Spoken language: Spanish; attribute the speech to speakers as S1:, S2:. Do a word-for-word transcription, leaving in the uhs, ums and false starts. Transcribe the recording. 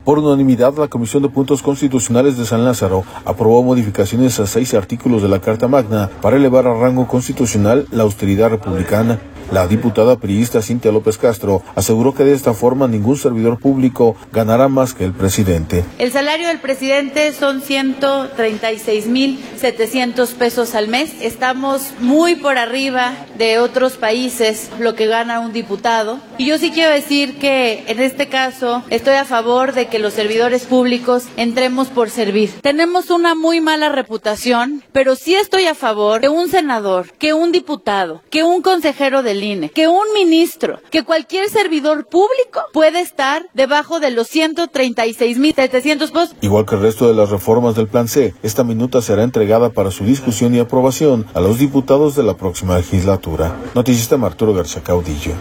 S1: Por unanimidad, la Comisión de Puntos Constitucionales de San Lázaro aprobó modificaciones a seis artículos de la Carta Magna para elevar a rango constitucional la austeridad republicana. La diputada priista Cintia López Castro aseguró que de esta forma ningún servidor público ganará más que el presidente.
S2: El salario del presidente son ciento treinta y seis mil setecientos pesos al mes. Estamos muy por arriba de otros países lo que gana un diputado. Y yo sí quiero decir que en este caso estoy a favor de que los servidores públicos entremos por servir. Tenemos una muy mala reputación, pero sí estoy a favor que un senador, que un diputado, que un consejero del I N E, que un ministro, que cualquier servidor público puede estar debajo de los ciento treinta y seis mil setecientos pesos.
S1: Igual que el resto de las reformas del Plan C, esta minuta será entregada para su discusión y aprobación a los diputados de la próxima legislatura. Noticias de Arturo García Caudillo.